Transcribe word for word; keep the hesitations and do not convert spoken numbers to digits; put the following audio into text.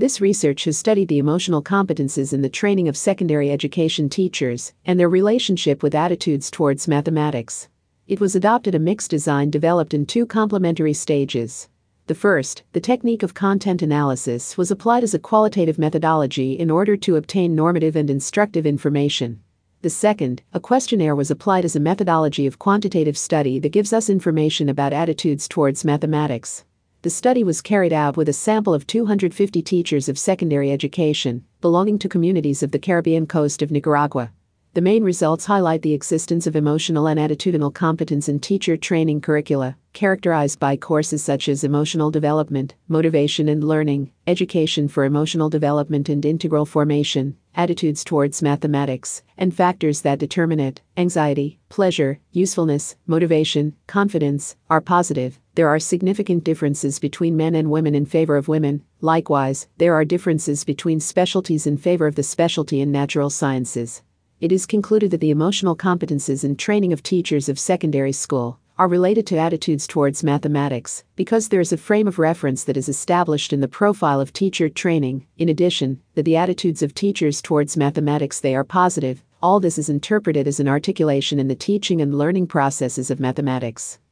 This research has studied the emotional competences in the training of secondary education teachers and their relationship with attitudes towards mathematics. It was adopted a mixed design developed in two complementary stages. The first, the technique of content analysis, was applied as a qualitative methodology in order to obtain normative and instructive information. The second, a questionnaire, was applied as a methodology of quantitative study that gives us information about attitudes towards mathematics. The study was carried out with a sample of two hundred fifty teachers of secondary education belonging to communities of the Caribbean coast of Nicaragua. The main results highlight the existence of emotional and attitudinal competence in teacher training curricula, characterized by courses such as emotional development, motivation and learning, education for emotional development and integral formation, attitudes towards mathematics, and factors that determine it, anxiety, pleasure, usefulness, motivation, confidence, are positive. There are significant differences between men and women in favor of women. Likewise, there are differences between specialties in favor of the specialty in natural sciences. It is concluded that the emotional competences and training of teachers of secondary school are related to attitudes towards mathematics because there is a frame of reference that is established in the profile of teacher training. In addition, that the attitudes of teachers towards mathematics, they are positive. All this is interpreted as an articulation in the teaching and learning processes of mathematics.